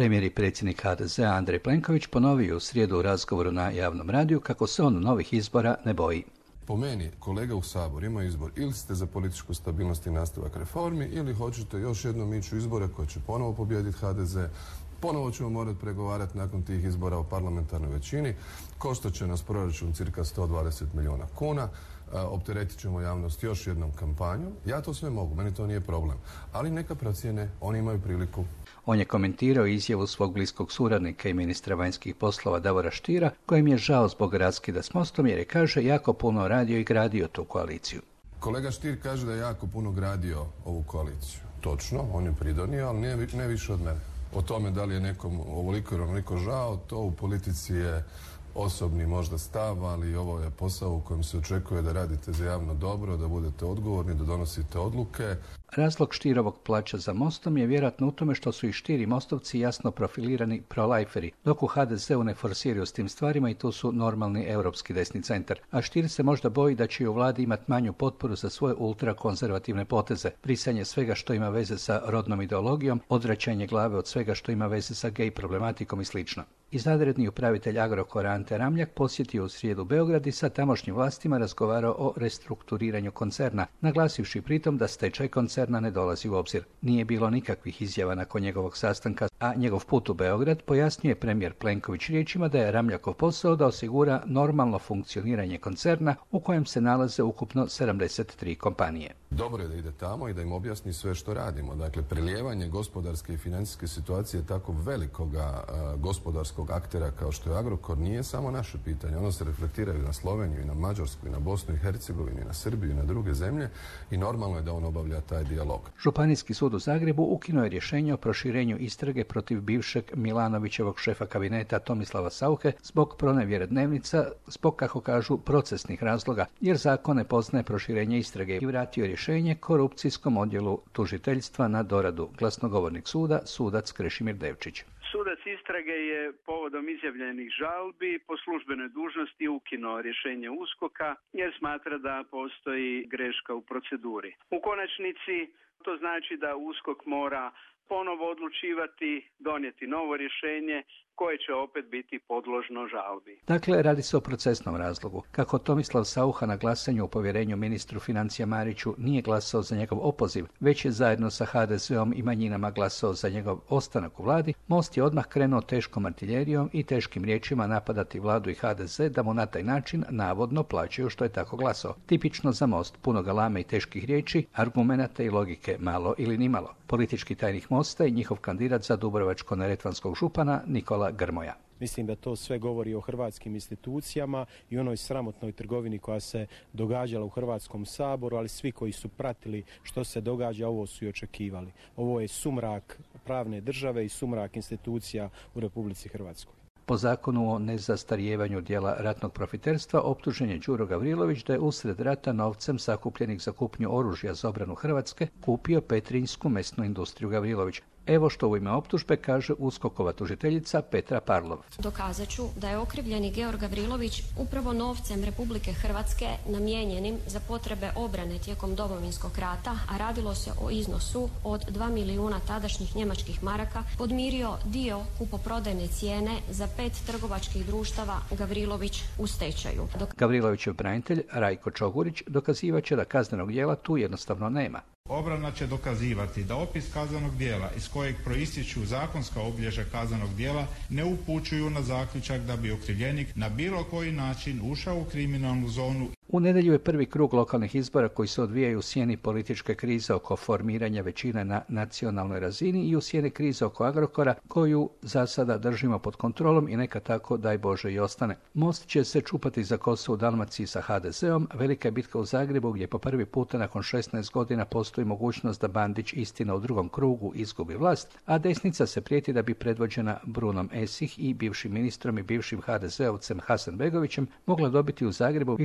Premijer i predsjednik HDZ-a Andrej Plenković ponovio u srijedu u razgovoru na javnom radiju kako se on novih izbora ne boji. Po meni, kolega u Sabor ima izbor, ili ste za političku stabilnost i nastavak reformi, ili hoćete još jednom ići u izbore koje će ponovo pobijediti HDZ. Ponovo ćemo morati pregovarati nakon tih izbora o parlamentarnoj većini. Koštat će nas proračun cirka 120 milijuna kuna. Opteretit ćemo javnost još jednom kampanjom. Ja to sve mogu, meni to nije problem. Ali neka procjene, oni imaju priliku. On je komentirao izjavu svog bliskog suradnika i ministra vanjskih poslova Davora Stiera, kojem je žao zbog raskida s Mostom jer je, kaže, jako puno radio i gradio tu koaliciju. Kolega Stier kaže da je jako puno gradio ovu koaliciju. Točno, on je pridonio, ali ne više od mene. O tome da li je nekom ovoliko ili onoliko žao, to u politici je osobni možda stav, ali ovo je posao u kojem se očekuje da radite za javno dobro, da budete odgovorni, da donosite odluke. Razlog Stierovog plaća za Mostom je vjerojatno u tome što su i Stier i Mostovci jasno profilirani proliferi, dok u HDZ-u ne forsiraju s tim stvarima i tu su normalni europski desni centar. A Stier se možda boji da će u vladi imati manju potporu za svoje ultrakonzervativne poteze, brisanje svega što ima veze sa rodnom ideologijom, odvraćanje glave od svega što ima veze sa gej problematikom i slično. Izvanredni upravitelj Agrokora Ante Ramljak posjetio u srijedu Beograd i sa tamošnjim vlastima razgovarao o restrukturiranju koncerna, naglasivši pritom da stečaj koncerna ne dolazi u obzir. Nije bilo nikakvih izjava nakon njegovog sastanka, a njegov put u Beograd pojasnio je premijer Plenković riječima da je Ramljakov posao da osigura normalno funkcioniranje koncerna u kojem se nalaze ukupno 73 kompanije. Dobro je da ide tamo i da im objasni sve što radimo. Dakle, prelijevanje gospodarske i financijske situacije tako velikoga gospodarskog aktera kao što je Agrokor nije samo naše pitanje. Ono se reflektira i na Sloveniju, i na Mađarsku, i na Bosnu i Hercegovinu, i na Srbiju, i na druge zemlje i normalno je da on obavlja taj dijalog. Županijski sud u Zagrebu ukinuo je rješenje o proširenju istrage protiv bivšeg Milanovićevog šefa kabineta Tomislava Sauche zbog pronevjere dnevnica, zbog, kako kažu, procesnih razloga, jer zakon ne poznaje proširenje istrage i vratio rješenje korupcijskom odjelu tužiteljstva na doradu. Glasnogovornik suda, sudac Krešimir Devčić. Sudac istrage je povodom izjavljenih žalbi po službenoj dužnosti ukinuo rješenje USKOK-a jer smatra da postoji greška u proceduri. U konačnici to znači da USKOK mora ponovo odlučivati, donijeti novo rješenje koje će opet biti podložno žalbi. Dakle, radi se o procesnom razlogu. Kako Tomislav Saucha na glasanju o povjerenju ministru financija Mariću nije glasao za njegov opoziv, već je zajedno sa HDZ-om i manjinama glasao za njegov ostanak u vladi, Most je odmah krenuo teškom artiljerijom i teškim riječima napadati vladu i HDZ da mu na taj način navodno plaćaju što je tako glasao. Tipično za Most, puno galame i teških riječi, argumenata i logike malo ili nimalo. Politički tajnik Mosta i njihov kandidat za Dubrovačko-neretvanskog župana Nikola Grmoja. Mislim da to sve govori o hrvatskim institucijama i onoj sramotnoj trgovini koja se događala u Hrvatskom saboru, ali svi koji su pratili što se događa, ovo su i očekivali. Ovo je sumrak pravne države i sumrak institucija u Republici Hrvatskoj. Po zakonu o nezastarijevanju djela ratnog profiterstva optužen je Đuro Gavrilović da je usred rata novcem sakupljenih za kupnju oružja za obranu Hrvatske kupio Petrinjsku mesnu industriju Gavrilović. Evo što u ime optužbe kaže USKOK-ova tužiteljica Petra Parlov. Dokazat ću da je okrivljeni Georg Gavrilović upravo novcem Republike Hrvatske namijenjenim za potrebe obrane tijekom Domovinskog rata, a radilo se o iznosu od 2 milijuna tadašnjih njemačkih maraka, podmirio dio kupoprodajne cijene za 5 trgovačkih društava Gavrilović u stečaju. Gavrilovićev branitelj Rajko Čogurić dokazivaće da kaznenog djela tu jednostavno nema. Obrana će dokazivati da opis kaznenog djela iz kojeg proističu zakonska obilježja kaznenog djela ne upućuju na zaključak da bi okrivljenik na bilo koji način ušao u kriminalnu zonu. U nedjelju je prvi krug lokalnih izbora koji se odvijaju u sjeni političke krize oko formiranja većine na nacionalnoj razini i u sjeni krize oko Agrokora koju za sada držimo pod kontrolom i neka tako, daj Bože, i ostane. Most će se čupati za kosu u Dalmaciji sa HDZ-om, velika je bitka u Zagrebu gdje po prvi puta nakon 16 godina postoji mogućnost da Bandić istina u drugom krugu izgubi vlast, a desnica se prijeti da bi predvođena Brunom Esih i bivšim ministrom i bivšim HDZ-ovcem Hasanbegovićem mogla dobiti u Zagrebu više glasova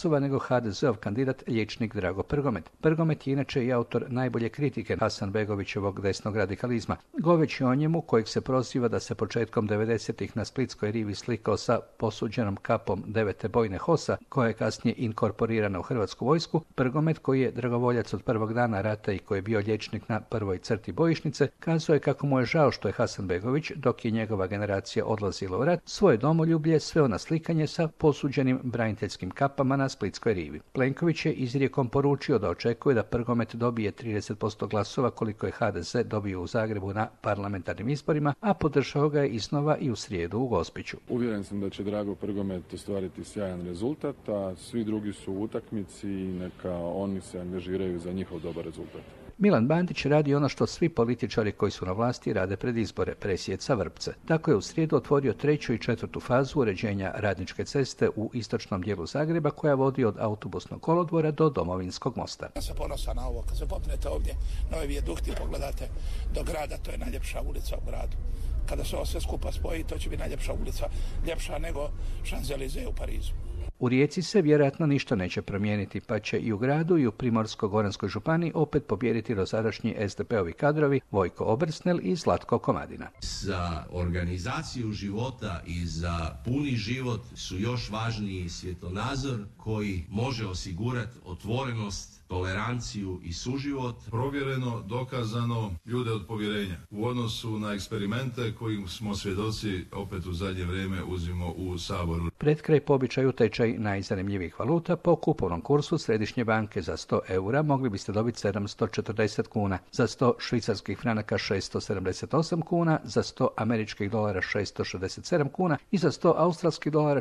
glasova nego HDZ-ov kandidat liječnik Drago Prgomet. Prgomet je inače i autor najbolje kritike Hasanbegovićevog desnog radikalizma. Govoreći o njemu, kojeg se proziva da se početkom 90-ih na Splitskoj rivi slikao sa posuđenom kapom 9. bojne HOS-a, koja je kasnije inkorporirana u Hrvatsku vojsku, Prgomet, koji je dragovoljac od prvog dana rata i koji je bio liječnik na prvoj crti bojišnice, kazao je kako mu je žao što je Hasanbegović, dok je njegova generacija odlazila u rat, svoje domoljublje sveo na slikanje sa posuđenim braniteljskim kapama na Splitskoj rivi. Plenković je izrijekom poručio da očekuje da Prgomet dobije 30% glasova koliko je HDZ dobio u Zagrebu na parlamentarnim izborima, a podržao ga je iznova i u srijedu u Gospiću. Uvjeren sam da će Drago Prgomet ostvariti sjajan rezultat, a svi drugi su u utakmici i neka oni se angažiraju za njihov dobar rezultat. Milan Bandić radi ono što svi političari koji su na vlasti rade pred izbore, presjeca vrpce. Tako je u srijedu otvorio 3. i 4. fazu uređenja Radničke ceste u istočnom dijelu Zagreba, koja vodi od autobusnog kolodvora do Domovinskog mosta. Ja sam ponosan na ovo, kad se popnete ovdje na ove vijadukti i pogledate do grada, to je najljepša ulica u gradu. Kada se ovo sve skupa spoji, to će biti najljepša ulica, ljepša nego Champs-Élysées u Parizu. U Rijeci se vjerojatno ništa neće promijeniti, pa će i u gradu i u Primorsko-goranskoj županiji opet pobijediti dosadašnji SDP-ovi kadrovi Vojko Obersnel i Zlatko Komadina. Za organizaciju života i za puni život su još važniji svjetonazor koji može osigurati otvorenost, toleranciju i suživot. Provjereno, dokazano, ljude od povjerenja. U odnosu na eksperimente kojim smo svjedoci opet u zadnje vrijeme uzimo u Saboru. Pred kraj po običaju tečaj najzanimljivijih valuta. Po kupovnom kursu Središnje banke za 100 eura mogli biste dobiti 740 kuna, za 100 švicarskih franaka 678 kuna, za 100 američkih dolara 667 kuna i za 100 australskih dolara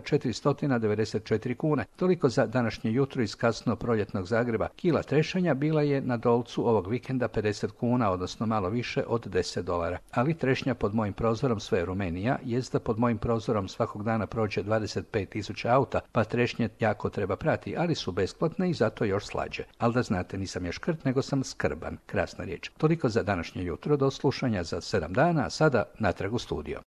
494 kuna. Toliko za današnje jutro iz kasno proljetnog Zagreba. Kila trešanja bila je na Dolcu ovog vikenda 50 kuna, odnosno malo više od $10. Ali trešnja pod mojim prozorom sve je Rumenija, jest da pod mojim prozorom svakog dana prođe 25.000 auta, pa trešnje jako treba prati, ali su besplatne i zato još slađe. Ali da znate, nisam ja škrt, nego sam skrban. Krasna riječ. Toliko za današnje jutro, do slušanja za 7 dana, a sada natrag u studio.